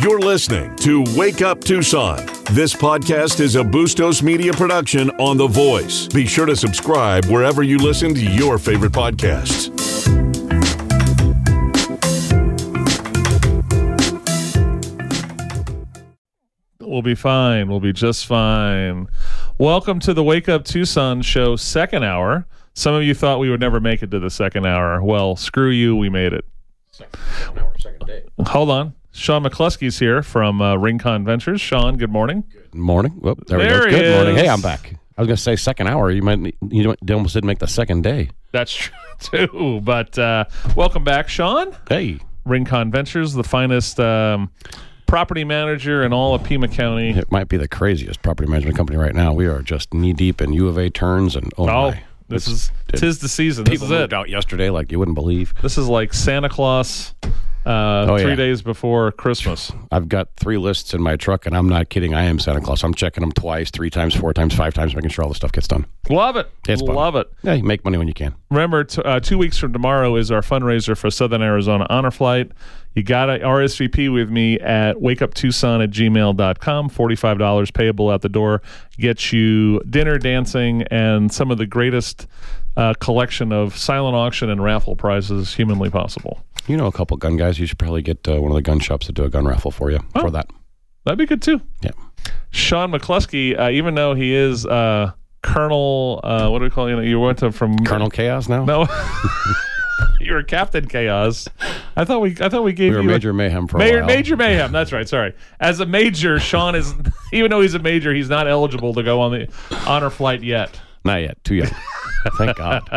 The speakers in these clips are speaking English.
You're listening to Wake Up Tucson. This podcast is a Bustos Media production on The Voice. Be sure to subscribe wherever you listen to your favorite podcasts. We'll be fine. We'll be just fine. Welcome to the Wake Up Tucson show second hour. Some of you thought we would never make it to the second hour. Well, screw you. We made it. Second day. Hold on. Sean McCluskey's here from Rincon Ventures. Sean, good morning. Good morning. Whoop, there we There go. he Good morning. is. Hey, I'm back. I was going to say second hour. You almost didn't make the second day. That's true, too. But welcome back, Sean. Hey. Rincon Ventures, the finest property manager in all of Pima County. It might be the craziest property management company right now. We are just knee deep in U of A turns and my. Tis the season. This People is it. moved out yesterday like you wouldn't believe. This is like Santa Claus 3 days before Christmas. I've got 3 lists in my truck, and I'm not kidding. I am Santa Claus. I'm checking them twice, 3 times, 4 times, 5 times, making sure all the stuff gets done. Love it. It's fun. Love it. Yeah, you make money when you can. Remember, 2 weeks from tomorrow is our fundraiser for Southern Arizona Honor Flight. You got to RSVP with me at wakeuptucson@gmail.com. $45 payable at the door. Gets you dinner, dancing, and some of the greatest collection of silent auction and raffle prizes humanly possible. You know a couple gun guys. You should probably get one of the gun shops to do a gun raffle for you for that. That'd be good, too. Yeah. Sean McCluskey, even though he is Colonel, what do we call you went to from Colonel Chaos now? No. You were Captain Chaos. I thought we gave We were you Major Mayhem for a while. Major Mayhem. That's right. Sorry. As a major, Sean is, even though he's a major, he's not eligible to go on the honor flight yet. Not yet. Too young. Thank God.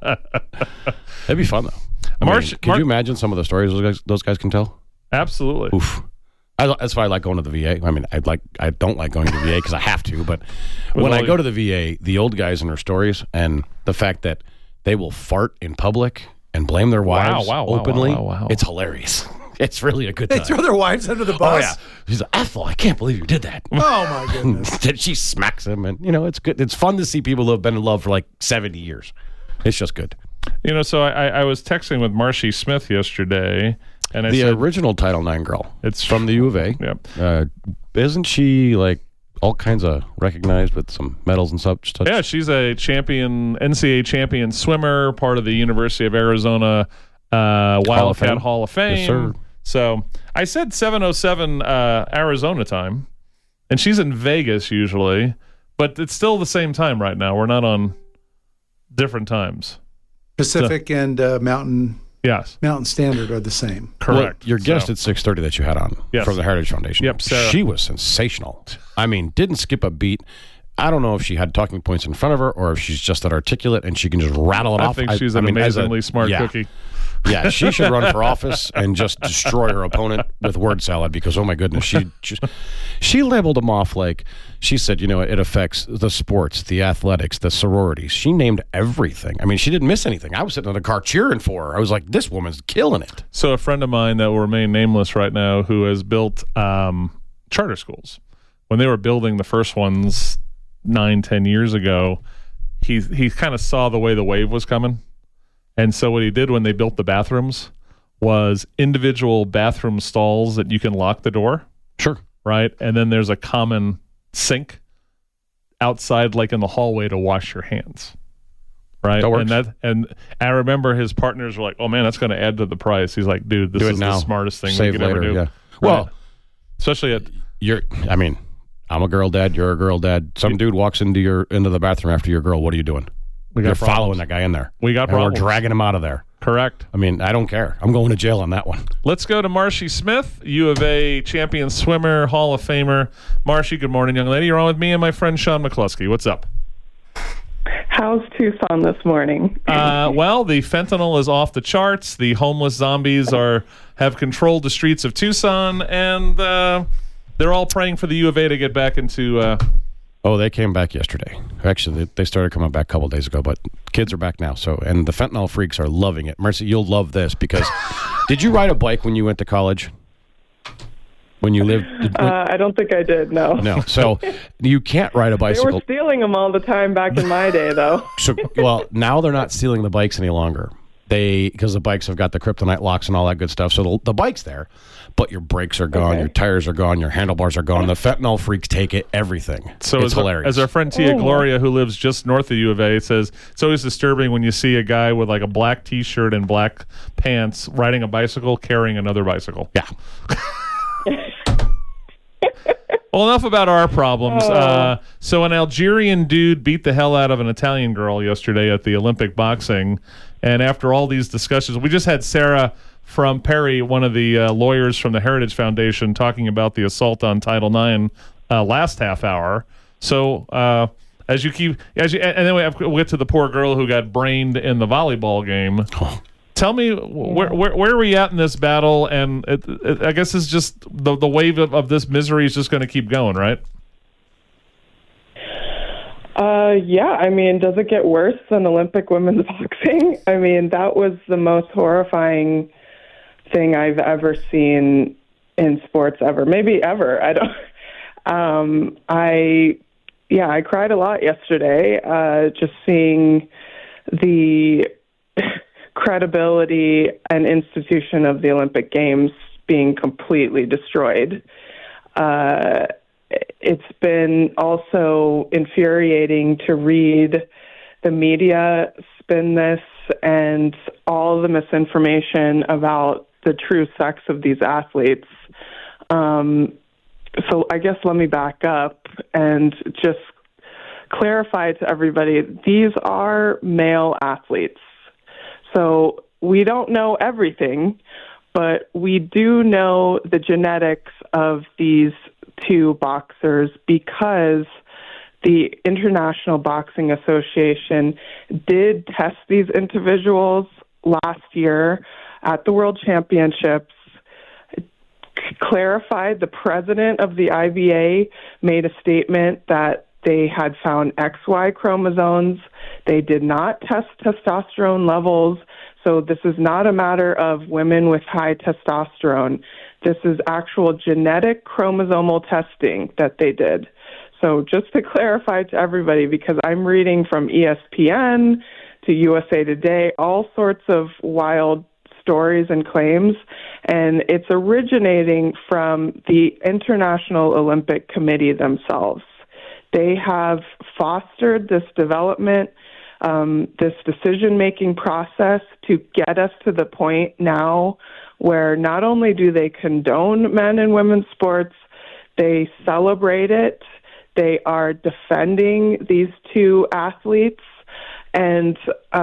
That'd be fun, though. Could you imagine some of the stories those guys can tell? Absolutely. Oof. That's why I like going to the VA. I mean, I don't like going to the VA because I have to. But when I go to the VA, the old guys and their stories, and the fact that they will fart in public and blame their wives openly, it's hilarious. It's really a good time. They throw their wives under the bus? Oh, yeah. She's like, Ethel, I can't believe you did that. Oh, my goodness. Then she smacks him, and, it's good. It's fun to see people who have been in love for like 70 years. It's just good. So I was texting with Marcy Smith yesterday, and I said, original Title IX girl. It's from the U of A. Yep. Isn't she like all kinds of recognized with some medals and such? Yeah, she's a NCAA champion swimmer, part of the University of Arizona Wildcat Hall of Fame. Yes, sir. So I said 7:07 Arizona time, and she's in Vegas usually, but it's still the same time right now. We're not on different times. Pacific and Mountain Standard are the same. Correct. Well, your guest at 6:30 that you had on from the Heritage Foundation. Yep, Sarah. She was sensational. I mean, didn't skip a beat. I don't know if she had talking points in front of her or if she's just that articulate and she can just rattle it off. I think she's an amazingly smart cookie. Yeah, she should run for office and just destroy her opponent with word salad because, oh my goodness, she labeled them off like, she said, it affects the sports, the athletics, the sororities. She named everything. I mean, she didn't miss anything. I was sitting in the car cheering for her. I was like, this woman's killing it. So a friend of mine that will remain nameless right now who has built charter schools. When they were building the first ones 9-10 years ago, he kind of saw the way the wave was coming. And so what he did when they built the bathrooms was individual bathroom stalls that you can lock the door. Sure. Right? And then there's a common sink outside, like in the hallway, to wash your hands. Right? That works. And I remember his partners were like, oh, man, that's going to add to the price. He's like, dude, this is the smartest thing we could ever do. Yeah. Right? Well, especially I'm a girl dad. You're a girl dad. Some dude walks into the bathroom after your girl. What are you doing? You're following that guy in there. We got problems. We're dragging him out of there. Correct. I mean, I don't care. I'm going to jail on that one. Let's go to Marcy Smith, U of A champion swimmer, Hall of Famer. Marcy, good morning, young lady. You're on with me and my friend Sean McCluskey. What's up? How's Tucson this morning? Well, the fentanyl is off the charts. The homeless zombies have controlled the streets of Tucson, and they're all praying for the U of A to get back into... they came back yesterday. Actually, they started coming back a couple of days ago, but kids are back now. And the fentanyl freaks are loving it. Marcy, you'll love this because did you ride a bike when you went to college? When you lived? I don't think I did, no. No. So you can't ride a bicycle. They were stealing them all the time back in my day, though. Well, now they're not stealing the bikes any longer. Because the bikes have got the kryptonite locks and all that good stuff. So the bike's there. but your brakes are gone, your tires are gone, your handlebars are gone. The fentanyl freaks take it, everything. So it's hilarious. As our friend Tia Gloria, who lives just north of U of A, says, it's always disturbing when you see a guy with like a black T-shirt and black pants riding a bicycle carrying another bicycle. Yeah. Well, enough about our problems. So an Algerian dude beat the hell out of an Italian girl yesterday at the Olympic boxing. And after all these discussions, we just had Sarah from Perry, one of the lawyers from the Heritage Foundation, talking about the assault on Title IX last half hour. So and then we'll get to the poor girl who got brained in the volleyball game. Oh. Tell me, where are we at in this battle? And I guess it's just the wave of this misery is just going to keep going, right? Yeah, I mean, does it get worse than Olympic women's boxing? I mean, that was the most horrifying thing I've ever seen in sports ever, maybe ever. I don't. I cried a lot yesterday, just seeing the credibility and institution of the Olympic Games being completely destroyed. It's been also infuriating to read the media spin this and all the misinformation about the true sex of these athletes. So I guess let me back up and just clarify to everybody, these are male athletes. So we don't know everything, but we do know the genetics of these two boxers because the International Boxing Association did test these individuals last year at the World Championships, clarified the president of the IBA made a statement that they had found XY chromosomes. They did not test testosterone levels. So this is not a matter of women with high testosterone. This is actual genetic chromosomal testing that they did. So just to clarify to everybody, because I'm reading from ESPN to USA Today, all sorts of wild stories and claims, and it's originating from the International Olympic Committee themselves. They have fostered this development, this decision-making process to get us to the point now where not only do they condone men and women's sports, they celebrate it. They are defending these two athletes. And,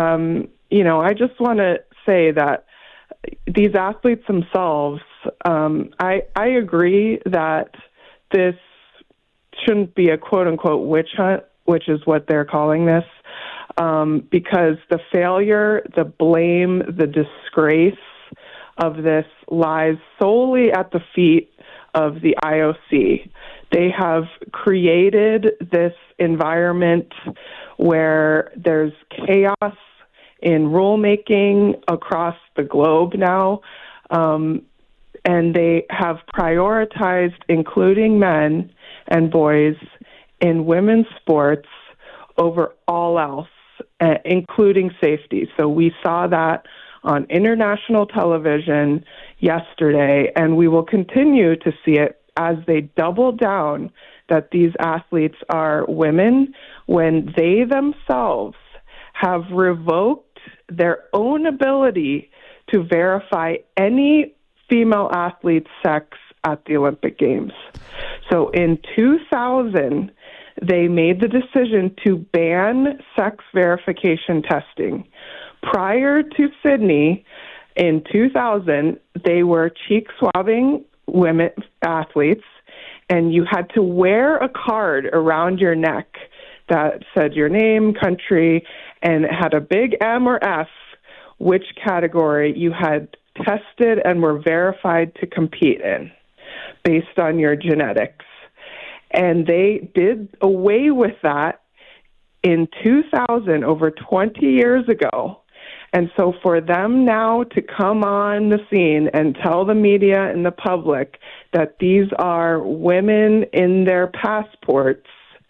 I just want to say that these athletes themselves, I agree that this shouldn't be a quote-unquote witch hunt, which is what they're calling this, because the failure, the blame, the disgrace of this lies solely at the feet of the IOC. They have created this environment where there's chaos in rulemaking across the globe now, and they have prioritized including men and boys in women's sports over all else, including safety. So we saw that on international television yesterday, and we will continue to see it as they double down that these athletes are women when they themselves have revoked their own ability to verify any female athlete's sex at the Olympic Games. So in 2000, they made the decision to ban sex verification testing. Prior to Sydney, in 2000, they were cheek swabbing women athletes, and you had to wear a card around your neck that said your name, country, and it had a big M or F, which category you had tested and were verified to compete in based on your genetics. And they did away with that in 2000, over 20 years ago. And so for them now to come on the scene and tell the media and the public that these are women in their passports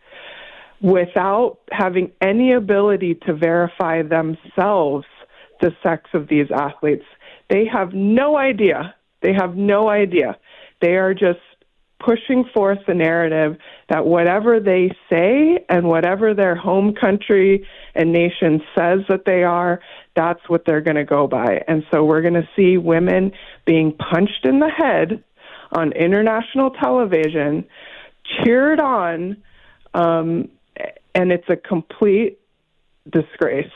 without having any ability to verify themselves the sex of these athletes, they have no idea They have no idea. They are just pushing forth the narrative that whatever they say and whatever their home country and nation says that they are, that's what they're going to go by. And so we're going to see women being punched in the head on international television, cheered on, and it's a complete disgrace.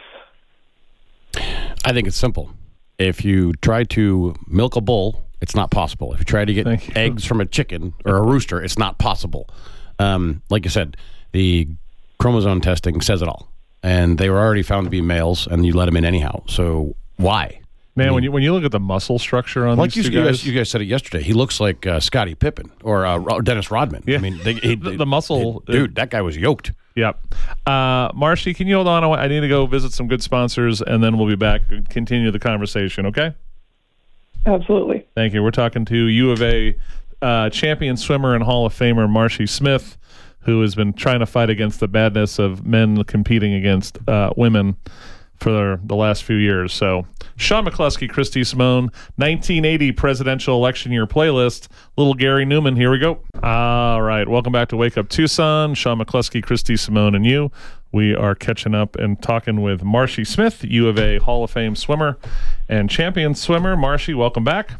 I think it's simple. If you try to milk a bull, it's not possible. If you try to get eggs from a chicken or a rooster, it's not possible. Like you said, the chromosome testing says it all. And they were already found to be males, and you let them in anyhow. So why? Man, I mean, when you look at the muscle structure on like these two guys, you guys said it yesterday. He looks like Scottie Pippen or Dennis Rodman. Yeah. I mean, the muscle, dude, that guy was yoked. Yep. Marcy, can you hold on? I need to go visit some good sponsors, and then we'll be back and continue the conversation. Okay? Absolutely. Thank you. We're talking to U of A champion swimmer and Hall of Famer Marcy Smith, who has been trying to fight against the badness of men competing against women for the last few years. So, Sean McCluskey, Christy Simone, 1980 presidential election year playlist. Little Gary Newman, here we go. All right, welcome back to Wake Up Tucson. Sean McCluskey, Christy Simone, and you. We are catching up and talking with Marcy Smith, U of A Hall of Fame swimmer and champion swimmer. Marcy, welcome back.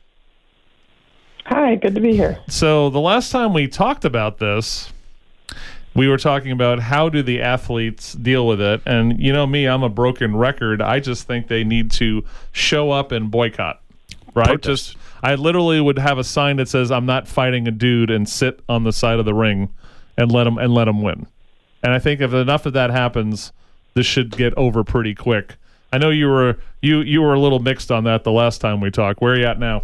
Hi, good to be here. So the last time we talked about this, we were talking about how do the athletes deal with it. And you know me, I'm a broken record. I just think they need to show up and boycott, right? I literally would have a sign that says, I'm not fighting a dude, and sit on the side of the ring and let him win. And I think if enough of that happens, this should get over pretty quick. I know you were a little mixed on that the last time we talked. Where are you at now?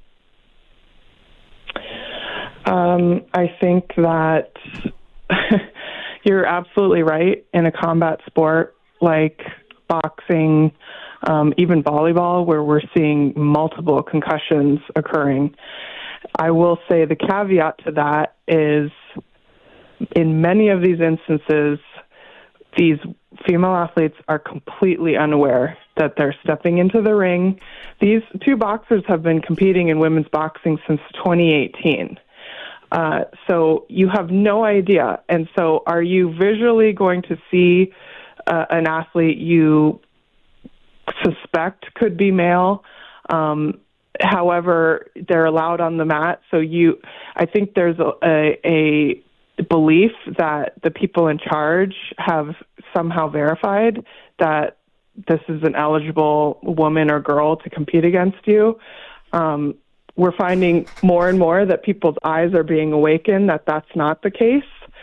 I think that you're absolutely right. In a combat sport like boxing, even volleyball, where we're seeing multiple concussions occurring, I will say the caveat to that is, in many of these instances, these female athletes are completely unaware that they're stepping into the ring. These two boxers have been competing in women's boxing since 2018. So you have no idea. And so are you visually going to see an athlete you suspect could be male? However, they're allowed on the mat. So I think there's a belief that the people in charge have somehow verified that this is an eligible woman or girl to compete against you. We're finding more and more that people's eyes are being awakened that that's not the case.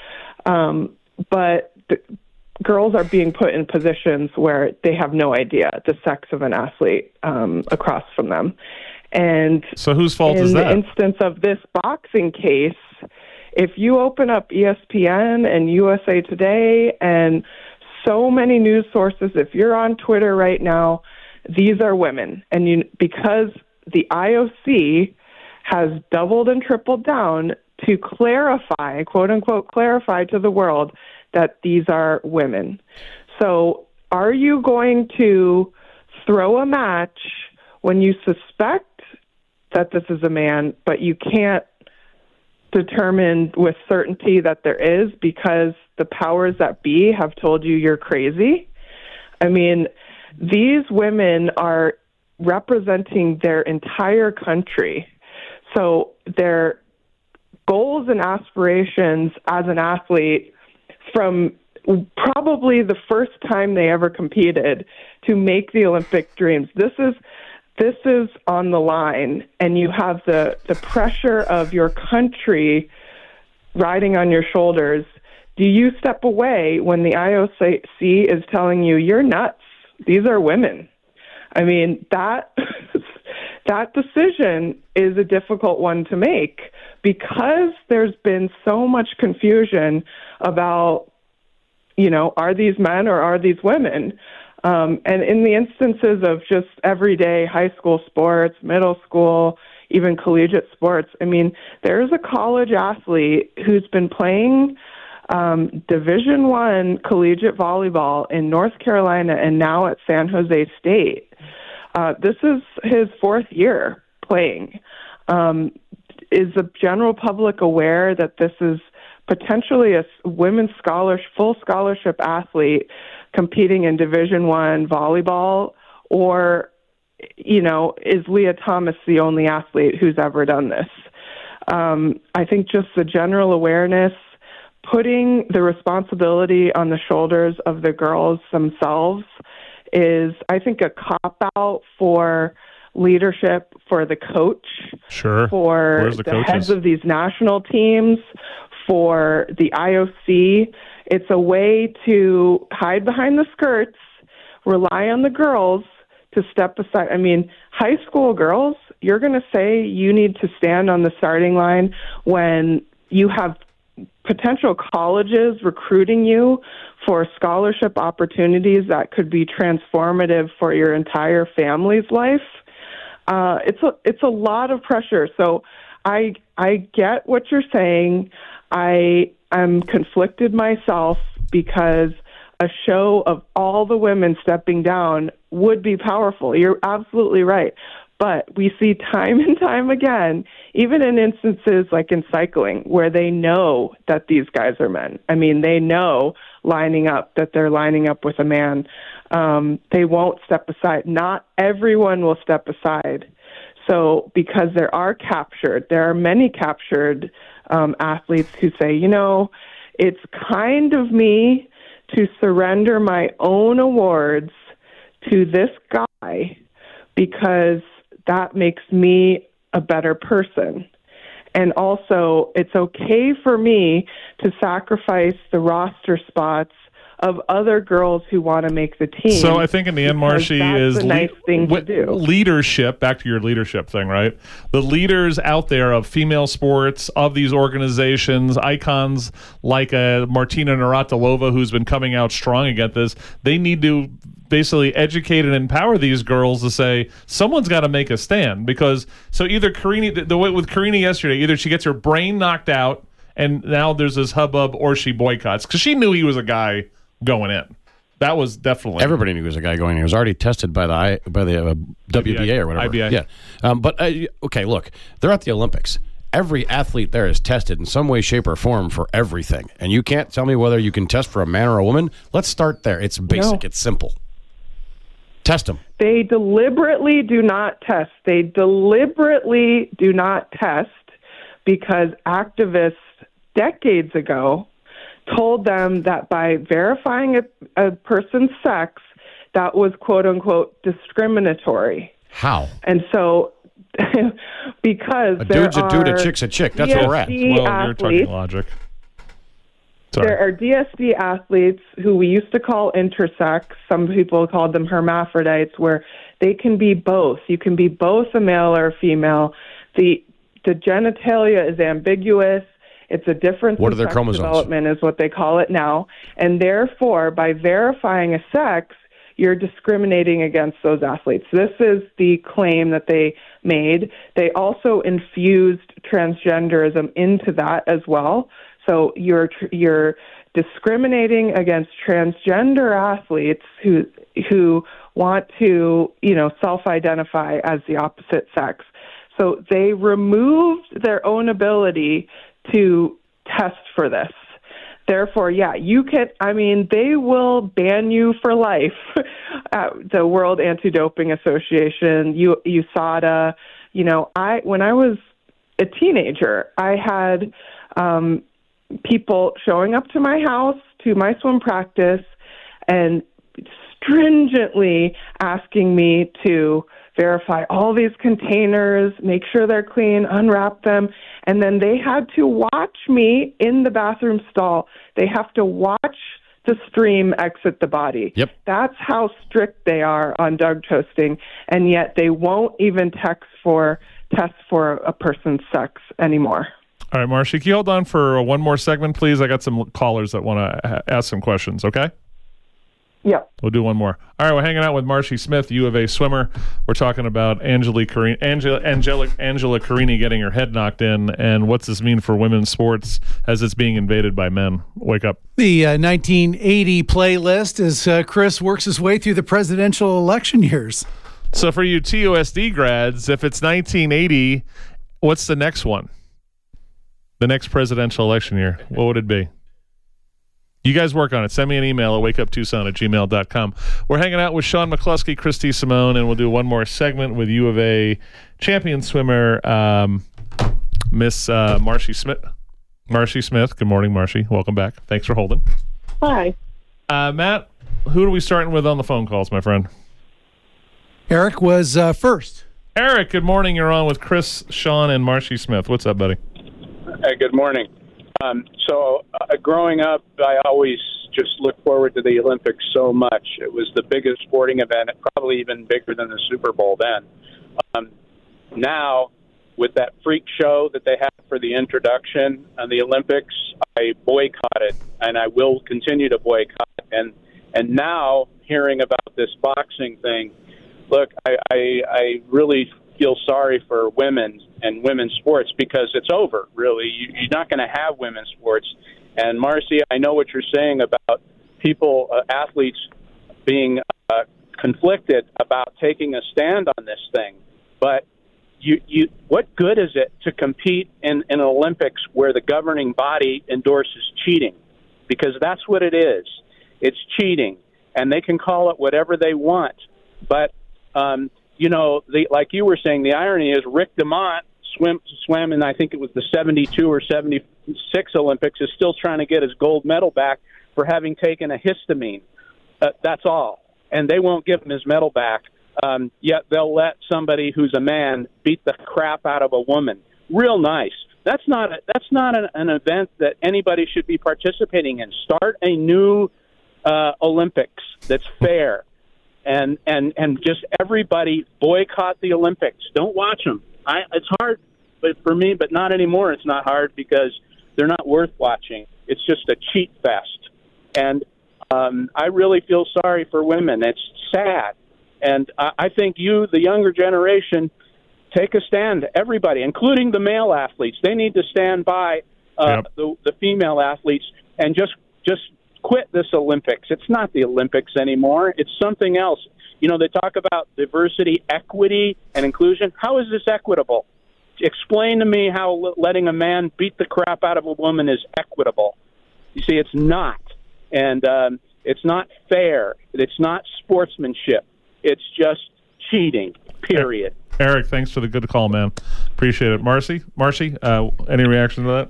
But girls are being put in positions where they have no idea the sex of an athlete across from them. And so whose fault is that? In the instance of this boxing case, if you open up ESPN and USA Today and so many news sources, if you're on Twitter right now, these are women. And because the IOC has doubled and tripled down to clarify, quote unquote, clarify to the world that these are women. So are you going to throw a match when you suspect that this is a man, but you can't determine with certainty that there is because the powers that be have told you you're crazy? I mean, these women are representing their entire country. So their goals and aspirations as an athlete, from probably the first time they ever competed to make the Olympic dreams, this is on the line, and you have the pressure of your country riding on your shoulders. Do you step away when the IOC is telling you you're nuts? These are women. I mean, that decision is a difficult one to make because there's been so much confusion about, are these men or are these women? And in the instances of just everyday high school sports, middle school, even collegiate sports, I mean, there's a college athlete who's been playing Division I collegiate volleyball in North Carolina and now at San Jose State. This is his fourth year playing? Is the general public aware that this is potentially a women's full scholarship athlete competing in Division I volleyball, or, is Leah Thomas the only athlete who's ever done this? I think just the general awareness, putting the responsibility on the shoulders of the girls themselves is, I think, a cop-out for leadership, for the coach, for the heads of these national teams, for the IOC. It's a way to hide behind the skirts, rely on the girls to step aside. I mean, high school girls, you're going to say you need to stand on the starting line when you have potential colleges recruiting you for scholarship opportunities that could be transformative for your entire family's life. It's a lot of pressure. So I get what you're saying. I am conflicted myself because a show of all the women stepping down would be powerful. You're absolutely right. But we see time and time again, even in instances like in cycling, where they know that these guys are men. I mean, they know that they're lining up with a man. They won't step aside. Not everyone will step aside. So because there are many captured athletes who say, it's kind of me to surrender my own awards to this guy because that makes me a better person. And also, it's okay for me to sacrifice the roster spots of other girls who want to make the team. So I think in the end, Marcy, is a nice thing to do. Leadership, back to your leadership thing, right? The leaders out there of female sports, of these organizations, icons like Martina Navratilova, who's been coming out strong against this, they need to basically educate and empower these girls to say, someone's got to make a stand. Because, so either Carini, the way with Carini yesterday, either she gets her brain knocked out and now there's this hubbub, or she boycotts. Because she knew he was a guy going in. That was definitely... Everybody knew he was a guy going in. He was already tested by the WBA or whatever. IBA. Yeah. But, okay, look, they're at the Olympics. Every athlete there is tested in some way, shape, or form for everything. And you can't tell me whether you can test for a man or a woman. Let's start there. It's basic. No. It's simple. Test them. They deliberately do not test. They deliberately do not test because activists decades ago told them that by verifying a person's sex, that was quote-unquote discriminatory. How? And so, because a dude's a dude, a chick's a chick. That's where we're at. Well, you're talking logic. Sorry. There are DSD athletes who we used to call intersex. Some people called them hermaphrodites, where they can be both. You can be both a male or a female. The genitalia is ambiguous. It's a difference in sex development is what they call it now. And therefore, by verifying a sex, you're discriminating against those athletes. This is the claim that they made. They also infused transgenderism into that as well. So you're discriminating against transgender athletes who want to, self-identify as the opposite sex. So they removed their own ability to test for this. Therefore, they will ban you for life at the World Anti-Doping Association, USADA. When I was a teenager, I had people showing up to my house, to my swim practice, and stringently asking me to verify all these containers, make sure they're clean, unwrap them, and then they had to watch me in the bathroom stall. They have to watch the stream exit the body. Yep. That's how strict they are on drug toasting, and yet they won't even test for a person's sex anymore. All right, Marcy, can you hold on for one more segment, please? I got some callers that want to ask some questions, okay? Yeah. We'll do one more. All right, we're hanging out with Marcy Smith, U of A swimmer. We're talking about Angela Carini getting her head knocked in, and what's this mean for women's sports as it's being invaded by men. Wake up. The 1980 playlist as Chris works his way through the presidential election years. So for you TUSD grads, if it's 1980, what's the next one? The next presidential election year, what would it be? You guys work on it. Send me an email at wakeuptucson@gmail.com. We're hanging out with Sean McCluskey, Christy Simone, and we'll do one more segment with U of A champion swimmer, Miss Marcy Smith. Marcy Smith. Good morning, Marcy. Welcome back. Thanks for holding. Hi. Matt, who are we starting with on the phone calls, my friend? Eric was first. Eric, good morning. You're on with Chris, Sean, and Marcy Smith. What's up, buddy? Hey, good morning. Growing up, I always just looked forward to the Olympics so much. It was the biggest sporting event, probably even bigger than the Super Bowl then. Now, with that freak show that they have for the introduction on the Olympics, I boycott it, and I will continue to boycott it. And now, hearing about this boxing thing, look, I really feel sorry for women and women's sports because it's over, really. You're not going to have women's sports. And, Marcy, I know what you're saying about people, athletes, being conflicted about taking a stand on this thing. But what good is it to compete in an Olympics where the governing body endorses cheating? Because that's what it is. It's cheating. And they can call it whatever they want. But like you were saying, the irony is Rick DeMont swam in, I think it was the 72 or 76 Olympics, is still trying to get his gold medal back for having taken a histamine. That's all. And they won't give him his medal back. Yet they'll let somebody who's a man beat the crap out of a woman. Real nice. That's not an event that anybody should be participating in. Start a new Olympics that's fair. And just everybody boycott the Olympics. Don't watch them. It's hard, but for me, but not anymore. It's not hard because they're not worth watching. It's just a cheat fest. And I really feel sorry for women. It's sad. And I think you, the younger generation, take a stand. Everybody, including the male athletes, they need to stand by the female athletes and just quit this Olympics. It's not the Olympics anymore. It's something else. You know, they talk about diversity, equity, and inclusion. How is this equitable? Explain to me how letting a man beat the crap out of a woman is equitable. You see, it's not. And it's not fair. It's not sportsmanship. It's just cheating, period. Eric, thanks for the good call, man. Appreciate it. Marcy, any reaction to that?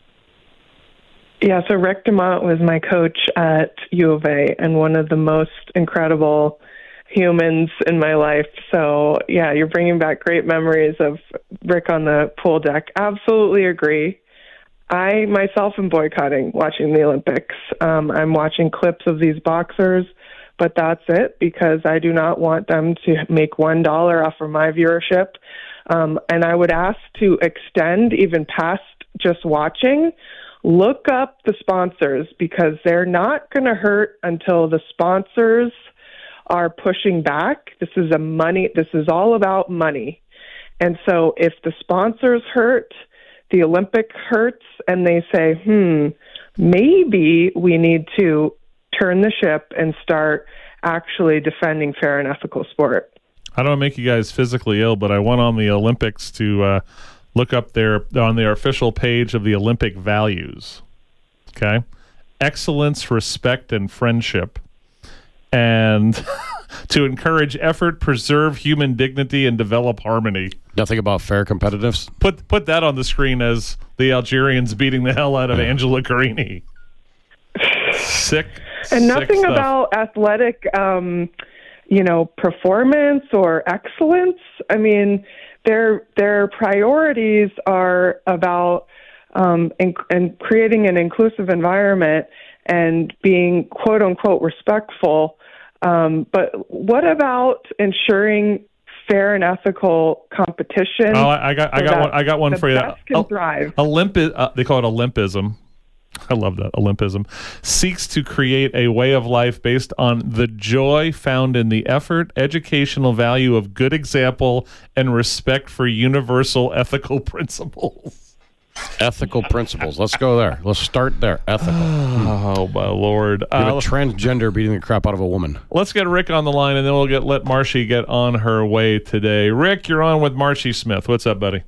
Yeah, so Rick DeMont was my coach at U of A and one of the most incredible humans in my life. So, yeah, you're bringing back great memories of Rick on the pool deck. Absolutely agree. I myself am boycotting watching the Olympics. I'm watching clips of these boxers, but that's it because I do not want them to make $1 off of my viewership. And I would ask to extend even past just watching. Look up the sponsors because they're not going to hurt until the sponsors are pushing back. This is all about money. And so if the sponsors hurt, the Olympic hurts, and they say, maybe we need to turn the ship and start actually defending fair and ethical sport. I don't want to make you guys physically ill, but I went on the Olympics to look up on their official page of the Olympic values. Okay. Excellence, respect, and friendship. And to encourage effort, preserve human dignity, and develop harmony. Nothing about fair competitiveness? Put that on the screen as the Algerians beating the hell out of Angela Carini. Sick. And nothing stuff. about athletic, performance or excellence. I mean, their priorities are about and creating an inclusive environment and being quote unquote respectful. But what about ensuring fair and ethical competition? Oh, I got one for you. Can thrive. They call it Olympism. I love that. Olympism seeks to create a way of life based on the joy found in the effort, educational value of good example, and respect for universal ethical principles. Ethical principles. Let's go there. Let's start there. Ethical. Oh, my Lord. You have a transgender beating the crap out of a woman. Let's get Rick on the line, and then we'll let Marshy get on her way today. Rick, you're on with Marshy Smith. What's up, buddy?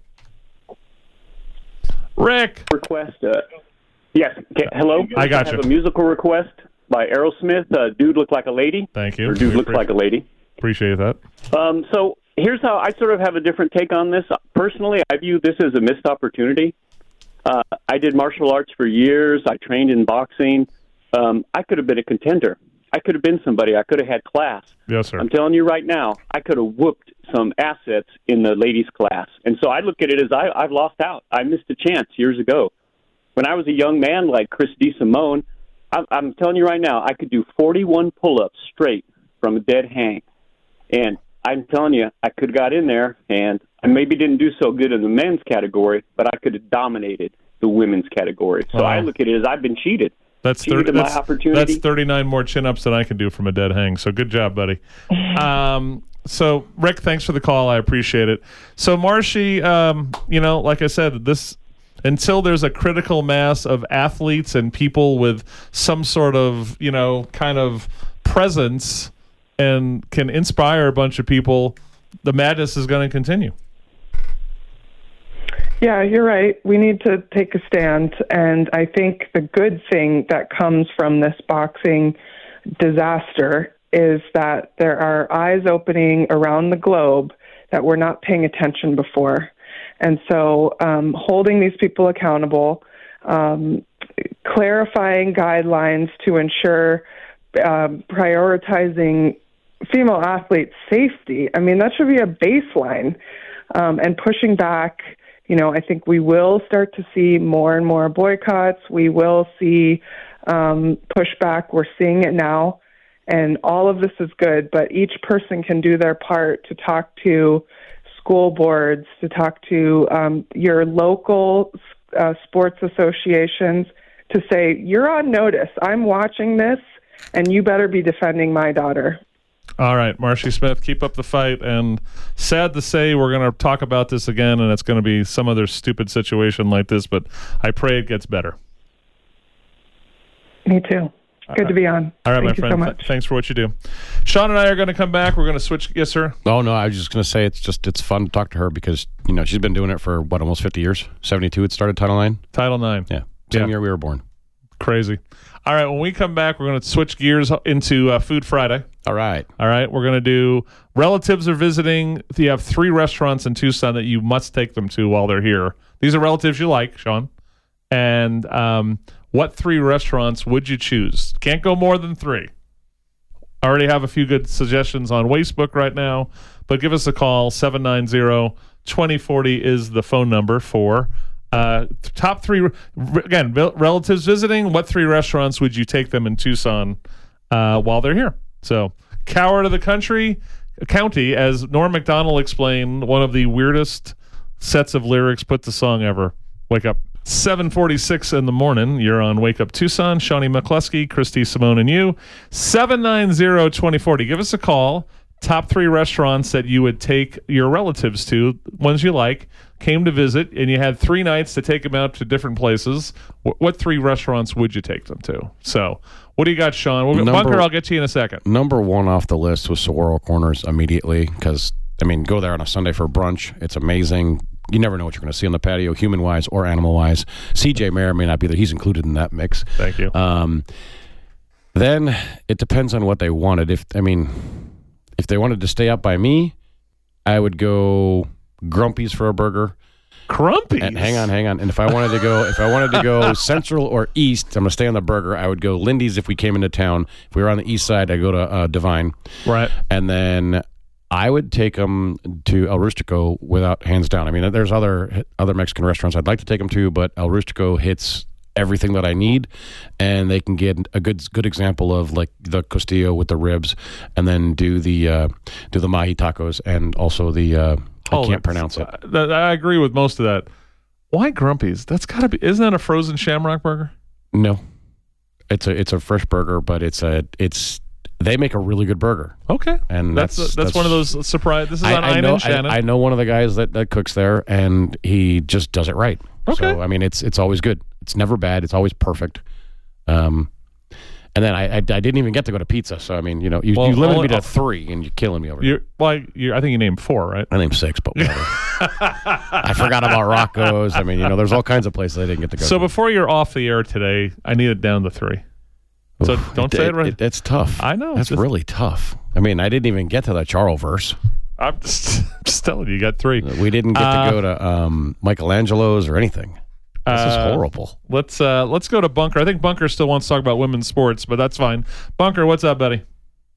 Rick. Request. Yes. Hello? I got you. I have a musical request by Aerosmith. Dude Look Like a Lady. Thank you. Or Dude Looks Like a Lady. Appreciate that. So here's how I sort of have a different take on this. Personally, I view this as a missed opportunity. I did martial arts for years. I trained in boxing. I could have been a contender. I could have been somebody. I could have had class. Yes, sir. I'm telling you right now, I could have whooped some assets in the ladies' class. And so I look at it as I've lost out. I missed a chance years ago. When I was a young man like Chris DeSimone, I'm telling you right now, I could do 41 pull-ups straight from a dead hang. And I'm telling you, I could have got in there, and I maybe didn't do so good in the men's category, but I could have dominated the women's category. So I look at it as I've been cheated. That's 39 more chin-ups than I can do from a dead hang. So good job, buddy. So, Rick, thanks for the call. I appreciate it. So, Marshy, like I said, until there's a critical mass of athletes and people with some sort of, kind of presence and can inspire a bunch of people, the madness is going to continue. Yeah, you're right. We need to take a stand. And I think the good thing that comes from this boxing disaster is that there are eyes opening around the globe that were not paying attention before. And so holding these people accountable, clarifying guidelines to ensure prioritizing female athletes' safety. I mean, that should be a baseline. And pushing back, I think we will start to see more and more boycotts. We will see pushback. We're seeing it now. And all of this is good, but each person can do their part to talk to school boards, to talk to your local sports associations, to say, you're on notice. I'm watching this, and you better be defending my daughter. All right, Marshy Smith, keep up the fight. And sad to say, we're going to talk about this again, and it's going to be some other stupid situation like this, but I pray it gets better. Me too. Good to be on. All right, Thank my friend. So much. Thanks for what you do. Sean and I are going to come back. We're going to switch. Yes, sir? Oh, no, I was just going to say it's fun to talk to her because, she's been doing it for, almost 50 years? 72 it started, Title IX? Title IX. Yeah. Same year we were born. Crazy. All right, when we come back, we're going to switch gears into Food Friday. All right. We're going to do relatives are visiting. You have 3 restaurants in Tucson that you must take them to while they're here. These are relatives you like, Sean. And what 3 restaurants would you choose? Can't go more than 3. I already have a few good suggestions on Wastebook right now, but give us a call. 790-2040 is the phone number for top 3. Again, relatives visiting. What 3 restaurants would you take them in Tucson while they're here? So, Coward of the County, as Norm Macdonald explained, one of the weirdest sets of lyrics put to song ever. Wake up. 7:46 in the morning. You're on Wake Up Tucson. Shawnee McCluskey, Christy Simone, and you. 790-2040. Give us a call. Top 3 restaurants that you would take your relatives to, ones you like, came to visit, and you had 3 nights to take them out to different places. What 3 restaurants would you take them to? So, what do you got, Sean? Bunker, I'll get to you in a second. Number 1 off the list was Saguaro Corners immediately because, go there on a Sunday for brunch. It's amazing. You never know what you're going to see on the patio, human-wise or animal-wise. CJ may or may not be there. He's included in that mix. Thank you. Then it depends on what they wanted. If they wanted to stay up by me, I would go Grumpy's for a burger. Grumpy's? And hang on. And if I wanted to go central or east, I'm going to stay on the burger. I would go Lindy's if we came into town. If we were on the east side, I'd go to Divine. Right. And then I would take them to El Rustico without hands down. There's other Mexican restaurants I'd like to take them to, but El Rustico hits everything that I need, and they can get a good example of like the costillo with the ribs, and then do the mahi tacos and also the I can't pronounce it. I agree with most of that. Why Grumpy's? That's got to be. Isn't that a frozen shamrock burger? No, it's a fresh burger, but they make a really good burger. Okay, and that's one of those surprise. This is on Ein and Shannon. I know one of the guys that cooks there, and he just does it right. Okay. So, I mean, it's always good. It's never bad. It's always perfect. And then I didn't even get to go to pizza. So, I mean, you limited me to 3, and you're killing me over here. I think you named 4, right? I named 6, but whatever. I forgot about Rocco's. I mean, there's all kinds of places I didn't get to go to. So before you're off the air today, I need it down to 3. So don't say it right. It's tough. I know. That's really tough. I mean, I didn't even get to the Charleverse. I'm just telling you got 3. We didn't get to go to Michelangelo's or anything. This is horrible. Let's go to Bunker. I think Bunker still wants to talk about women's sports, but that's fine. Bunker, what's up, buddy?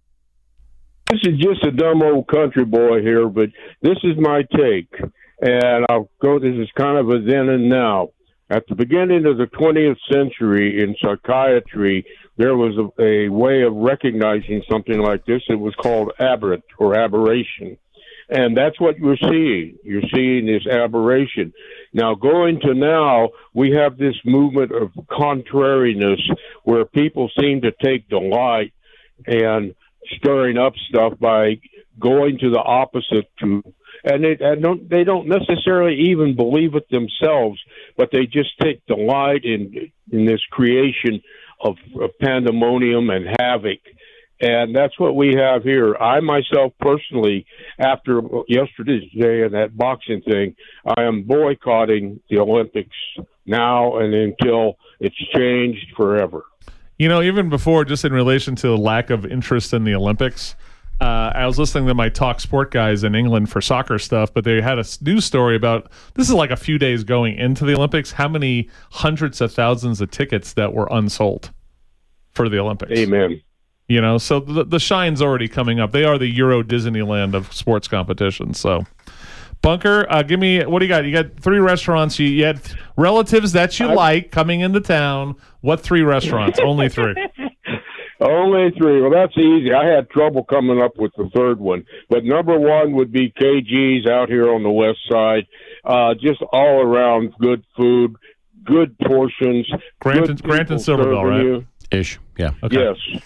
This is just a dumb old country boy here, but this is my take. And this is kind of a then and now. At the beginning of the 20th century in psychiatry, there was a way of recognizing something like this. It was called aberrant or aberration. And that's what you're seeing. You're seeing this aberration. Now, going to now, we have this movement of contrariness where people seem to take delight in stirring up stuff by going to the opposite and they don't necessarily even believe it themselves, but they just take delight in this creation of pandemonium and havoc. And that's what we have here. I myself personally, after yesterday's day and that boxing thing, I am boycotting the Olympics now and until it's changed forever. Even before, just in relation to the lack of interest in the Olympics, I was listening to my Talk Sport guys in England for soccer stuff, but they had a news story about, this is like a few days going into the Olympics, how many hundreds of thousands of tickets that were unsold for the Olympics. Amen. So the shine's already coming up. They are the Euro Disneyland of sports competitions. So, Bunker, give me, what do you got? You got 3 restaurants. You had relatives that you like coming into town. What 3 restaurants? Only 3. Only 3. Well, that's easy. I had trouble coming up with the third one. But number 1 would be KG's out here on the west side. Just all around good food, good portions. Grant and Silverbell, right? Ish, yeah. Okay. Yes.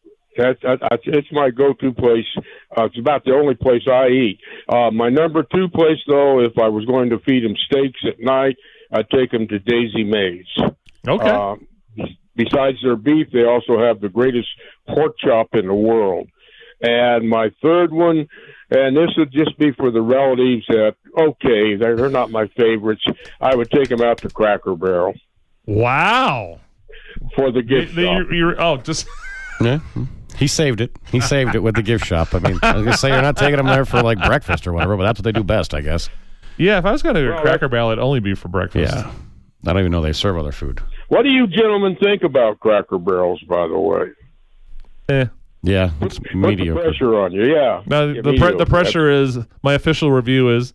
It's my go-to place. It's about the only place I eat. My number 2 place, though, if I was going to feed them steaks at night, I'd take them to Daisy Mae's. Okay. Besides their beef, they also have the greatest pork chop in the world. And my third one, and this would just be for the relatives that, okay, they're not my favorites, I would take them out to Cracker Barrel. Wow. For the gift shop. Yeah. He saved it. He saved it with the gift shop. I mean, I was going to say you're not taking them there for like breakfast or whatever, but that's what they do best, I guess. Yeah, if I was going to go to Cracker Barrel, it'd only be for breakfast. Yeah. I don't even know they serve other food. What do you gentlemen think about Cracker Barrels, by the way? Yeah, it's mediocre. Put the pressure on you, yeah. No, the pressure is, my official review is,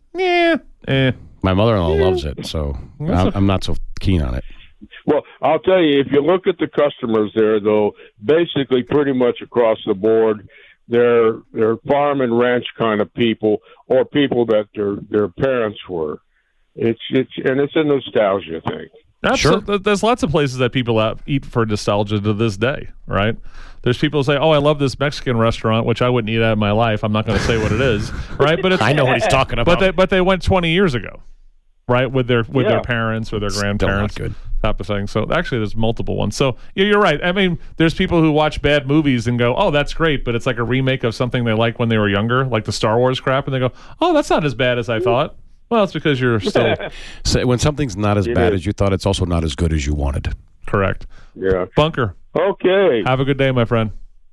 My mother-in-law loves it, so I'm not so keen on it. Well, I'll tell you, if you look at the customers there, though, basically pretty much across the board, they're farm and ranch kind of people, or people that their parents were. It's a nostalgia thing. Sure. There's lots of places that people eat for nostalgia to this day, right? There's people who say, "Oh, I love this Mexican restaurant," which I wouldn't eat out of my life. I'm not going to say what it is, right? But I know what he's talking about. But they went 20 years ago, right? With their parents or their grandparents, still not good. Type of thing. So actually, there's multiple ones. So you're right. I mean, there's people who watch bad movies and go, "Oh, that's great," but it's like a remake of something they liked when they were younger, like the Star Wars crap, and they go, "Oh, that's not as bad as I thought." Well, it's because you're still. So when something's not as bad as you thought, it's also not as good as you wanted. Correct. Yeah. Bunker. Okay. Have a good day, my friend.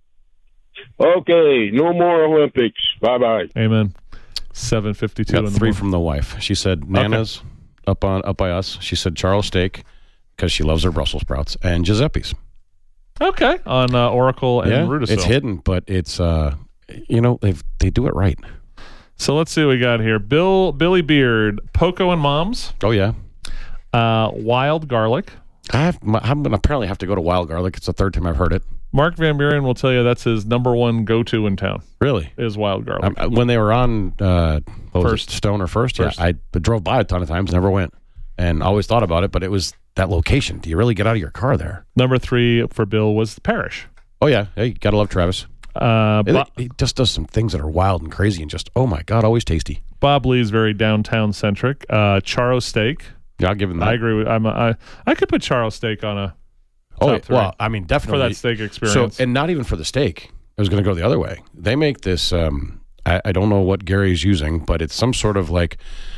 Okay. No more Olympics. Bye-bye. Amen. 7:52. Got 3 from the wife. She said Nana's up by us. She said Charles Steak because she loves her Brussels sprouts, and Giuseppe's. Okay. On Oracle and Rudisill. It's hidden, but it's they do it right. So let's see what we got here. Billy Beard, Poco and Mom's. Oh yeah. Wild Garlic. I'm gonna apparently have to go to Wild Garlic. It's the 3rd time I've heard it. Mark Van Buren will tell you that's his number 1 go-to in town. Really? Is Wild Garlic. When they were on Stone or First, yeah, I drove by a ton of times, never went, and always thought about it, but it was that location. Do you really get out of your car there? Number 3 for Bill was the Parish. Oh yeah, hey, gotta love Travis. He just does some things that are wild and crazy and just, oh my God, always tasty. Bob Lee's very downtown centric. Charo Steak. Yeah, I'll give him that. I agree with. I could put Charles steak on a. Top three well, I mean, definitely for that steak experience. So, and not even for the steak. I was going to go the other way. They make this. I don't know what Gary's using, but it's some sort of like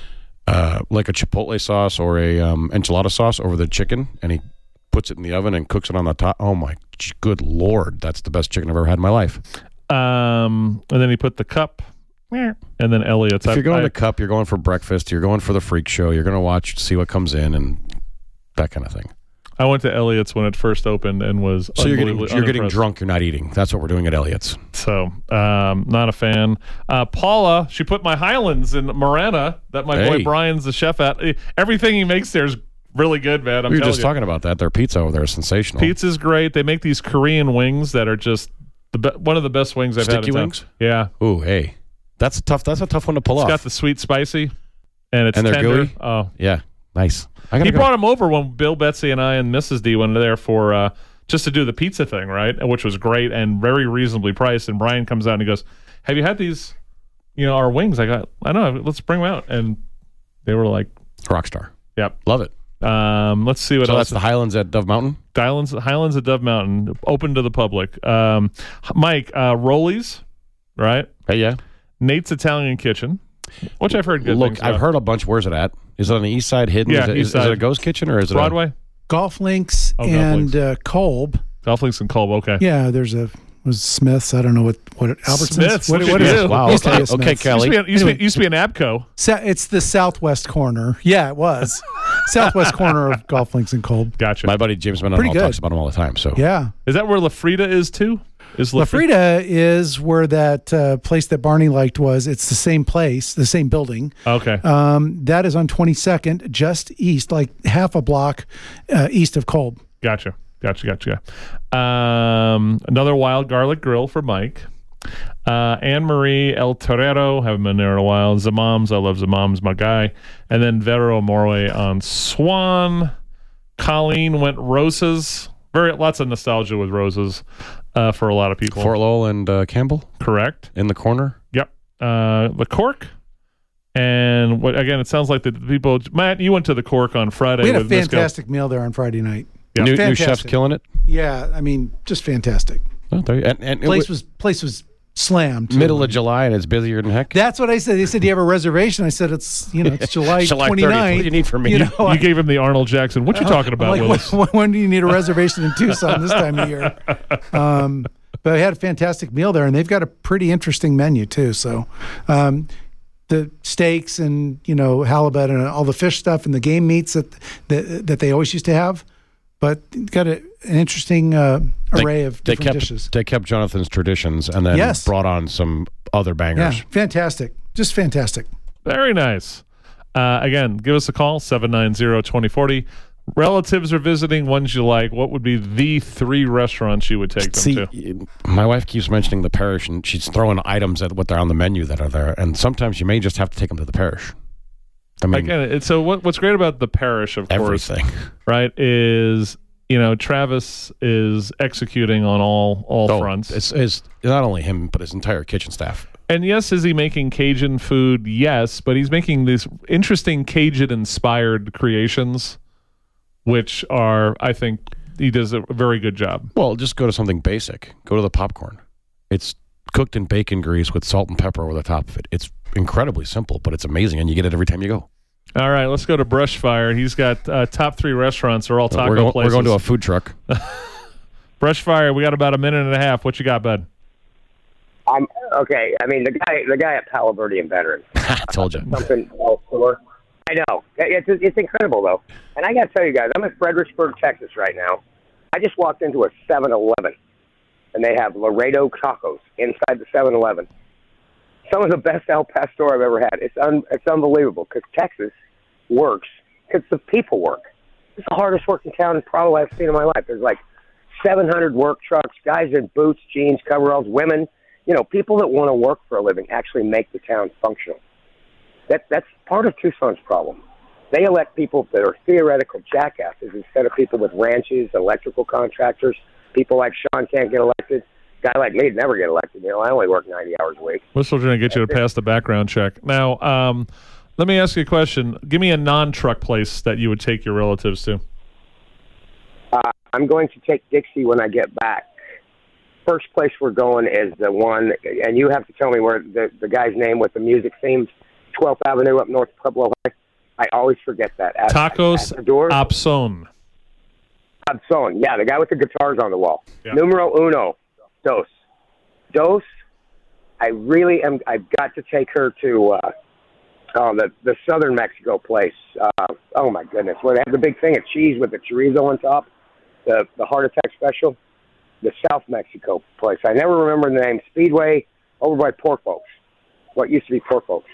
a chipotle sauce or a enchilada sauce over the chicken, and he puts it in the oven and cooks it on the top. Oh my good Lord, that's the best chicken I've ever had in my life. And then he put the cup, and then Elliot's. If you're going to cup, you're going for breakfast. You're going for the freak show. You're going to see what comes in and that kind of thing. I went to Elliot's when it first opened and was so you're getting drunk. You're not eating. That's what we're doing at Elliot's. So not a fan. Paula, she put my Highlands in Marana that my boy Brian's the chef at. Everything he makes there is really good, man. We were just talking about that. Their pizza over there is sensational. Pizza's great. They make these Korean wings that are just one of the best wings I've had. Sticky wings? Yeah. Ooh, hey, that's a tough one to pull off. It's got the sweet spicy, and it's they're tender. Gooey? Oh, yeah, nice. He brought him over when Bill, Betsy, and I and Mrs. D went there for just to do the pizza thing, right? Which was great and very reasonably priced. And Brian comes out and he goes, "Have you had these? Our wings?" I know. Let's bring them out. And they were like rockstar. Yep, love it. Let's see what else. So that's the Highlands at Dove Mountain. Highlands at Dove Mountain, open to the public. Mike, Rollies, right? Hey, yeah. Nate's Italian Kitchen, which I've heard good things about. I've heard a bunch. Where's it at? Is it on the east side hidden? Yeah, is it a ghost kitchen or is it Broadway? Golf Links and Kolb. Golf Links and Kolb, okay. Yeah, was Smith's. I don't know what Albertsons. Smith's. What is it? Wow. Okay, Kelly. Used to be an Abco. It's the southwest corner. Yeah, it was. Southwest corner of Golf Links and Kolb. Gotcha. My buddy James Mendenhall talks about them all the time. So yeah. Is that where La Frida is too? La Frida is where that place that Barney liked was. It's the same place, the same building. Okay. That is on 22nd, just east, like half a block east of Kolb. Gotcha. Another Wild Garlic Grill for Mike. Anne Marie El Torero, haven't been there in a while. Zamams, I love Zamams, my guy. And then Vero Morue on Swan. Colleen went Roses. Lots of nostalgia with Roses for a lot of people. Fort Lowell and Campbell? Correct. In the corner? Yep. The Cork. And again, it sounds like the people. Matt, you went to the Cork on Friday. We had a fantastic meal there on Friday night. Yeah. New chef's killing it? Yeah, I mean, just fantastic. And place was slammed too. Middle of July and it's busier than heck. That's what I said. They said, "Do you have a reservation?" I said, "It's it's July 29th. What do you need from me?" You gave him the Arnold Jackson. What you talking about, Willis? When do you need a reservation in Tucson this time of year? But I had a fantastic meal there, and they've got a pretty interesting menu too. So, the steaks and halibut and all the fish stuff and the game meats that they always used to have. But got an interesting array of different dishes. They kept Jonathan's traditions and then brought on some other bangers. Yeah, fantastic. Just fantastic. Very nice. Again, give us a call, 790-2040. Relatives are visiting, ones you like. What would be the 3 restaurants you would take them to? My wife keeps mentioning the Parish, and she's throwing items at what they're on the menu that are there. And sometimes you may just have to take them to the Parish. I mean, again, so what's great about the Parish, of course, everything, right, is Travis is executing on all fronts. It's not only him, but his entire kitchen staff. And yes, is he making Cajun food? Yes, but he's making these interesting Cajun-inspired creations, which are, I think, he does a very good job. Well, just go to something basic. Go to the popcorn. It's cooked in bacon grease with salt and pepper over the top of it. It's incredibly simple, but it's amazing, and you get it every time you go. All right, let's go to Brushfire. He's got top 3 restaurants are all taco places. We're going to a food truck. Brushfire, we got about a minute and a half. What you got, bud? Okay. I mean, the guy at Palo Verde and Veterans. I told you. Something else for. I know. It's incredible, though. And I got to tell you guys, I'm in Fredericksburg, Texas right now. I just walked into a 7-Eleven, and they have Laredo tacos inside the 7-Eleven. Some of the best El Pastor I've ever had. It's unbelievable because Texas works because the people work. It's the hardest working town probably I've seen in my life. There's like 700 work trucks, guys in boots, jeans, coveralls, women. People that want to work for a living actually make the town functional. That's part of Tucson's problem. They elect people that are theoretical jackasses instead of people with ranches, electrical contractors. People like Sean can't get elected. A guy like me would never get elected. I only work 90 hours a week. We're still trying to get you to pass the background check. Now, Let me ask you a question. Give me a non-truck place that you would take your relatives to. I'm going to take Dixie when I get back. First place we're going is the one, and you have to tell me where the guy's name with the music themes, 12th Avenue up north of Pueblo High. I always forget that. Tacos Abson. Abson, yeah, the guy with the guitars on the wall. Yeah. Numero uno, Dos. Dos, I've got to take her to the Southern Mexico place. Oh, my goodness. Where they have the big thing of cheese with the chorizo on top, the heart attack special. The South Mexico place. I never remember the name. Speedway over by Poor Folks. What used to be Poor Folks.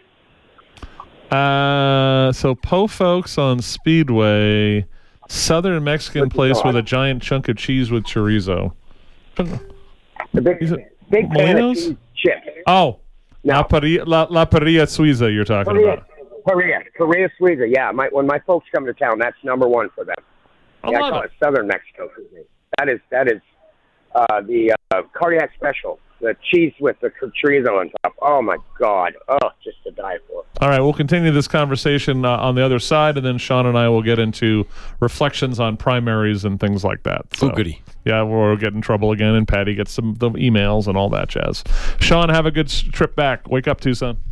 So Po Folks on Speedway, Southern Mexican place with a giant chunk of cheese with chorizo. The big pan of cheese chips. Oh, no. La Parrilla Suiza you're talking about. Parrilla Suiza, yeah. When my folks come to town, that's number one for them. I call it Southern Mexico cuisine. That is the cardiac special, the cheese with the chorizo on top. Oh, my God. Oh, just to die for. All right, we'll continue this conversation on the other side, and then Sean and I will get into reflections on primaries and things like that. So, goody. Yeah, we'll get in trouble again, and Patty gets some of the emails and all that jazz. Sean, have a good trip back. Wake up, Tucson.